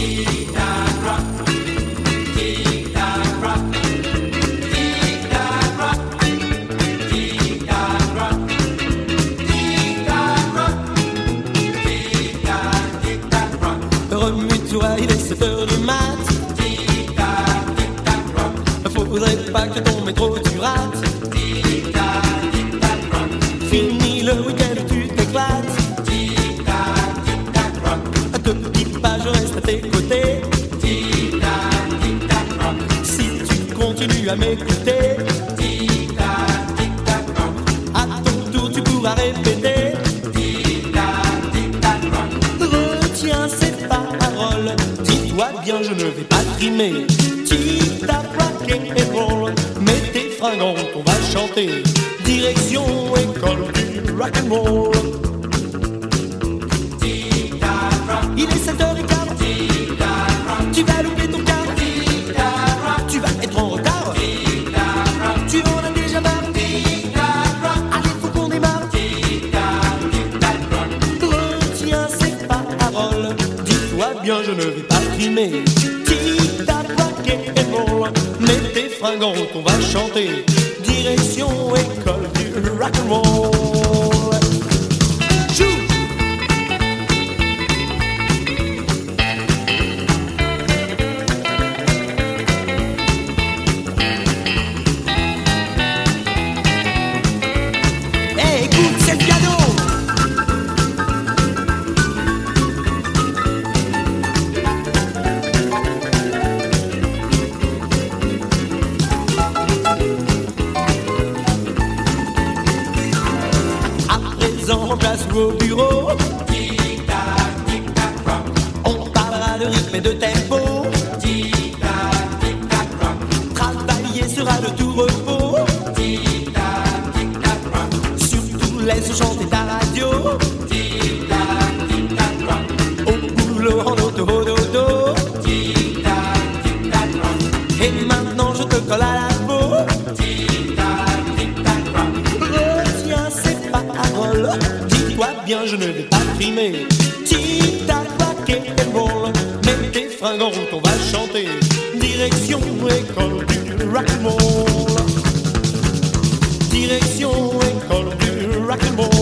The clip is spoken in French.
Remue-toi, il est 7h du mat. Faudrait pas que ton métro tu rates. Fini le week-end, tu t'éclates. Te dis pas, je reste à tes côtés. Si tu continues à m'écouter, à ton tour tu pourras répéter. Retiens ces paroles, dis-toi bien, je ne vais pas trimer. Tic-tac, rock and roll, mets tes fringantes, on va chanter. Direction école du rock and roll. Il est 7h15, tu vas louper ton car, tu vas être en retard, tu en as déjà marre. Allez, faut qu'on démarre. Retiens ces paroles, dis-toi bien, je ne vais pas trimer. Tic-tac, rock and roll, mets tes fringantes, on va chanter. Direction école du rock and roll. Place au bureau, tic-tac, tic-tac, rock. On parlera de rythme et de tempo, tic-tac, tic-tac, rock. Travailler sera de tout repos, tic-tac, tic-tac, rock. Surtout laisse chanter ta radio, tic-tac, tic-tac, rock. Au boulot en auto-dodo, tic-tac, tic-tac, rock. Et maintenant je te colle à la peau, tic-tac, tic-tac, rock. Retiens ces paroles, dis-toi bien, je ne vais pas trimer. Tic-tac, rock and roll, mets tes fringantes, on va chanter. Direction école du rock and roll. Direction école du rock and roll.